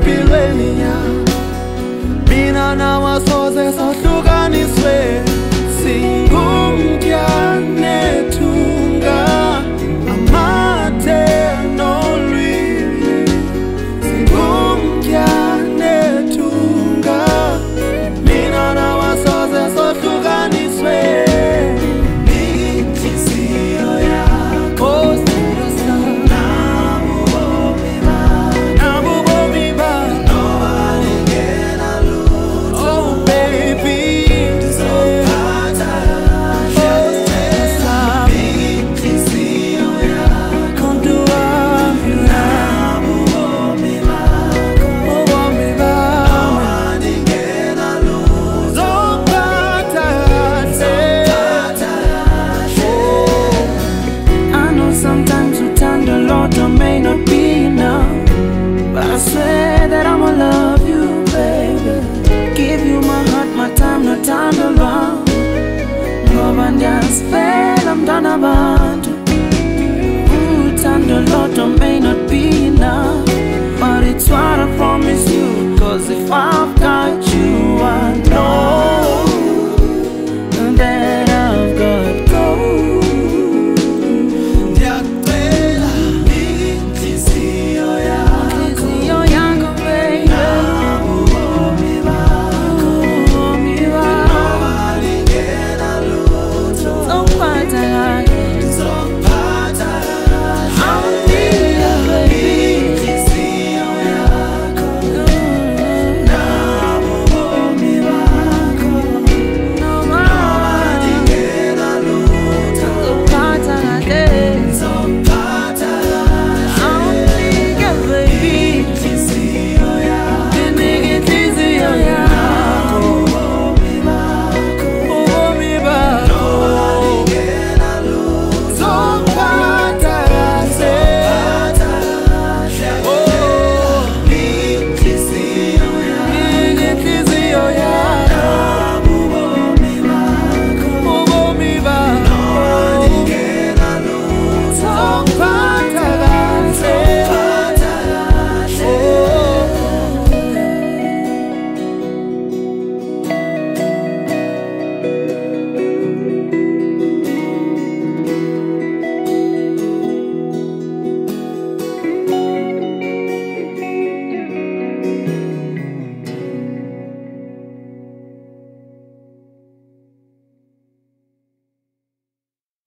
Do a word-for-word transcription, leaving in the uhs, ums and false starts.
empilweni yami. Mina nawe soze sohlukaniswe, singumtya nethunga, amathe nolwimi. Singumtya nethunga, mina nawe soze sohlukaniswe. Inhliziyo yakho may not be enough, but I swear that I'ma love you, baby. Give you my heart, my time, no time to run. Love and just fail, I'm done about you. Ooh, time the Lord may not be enough, but it's why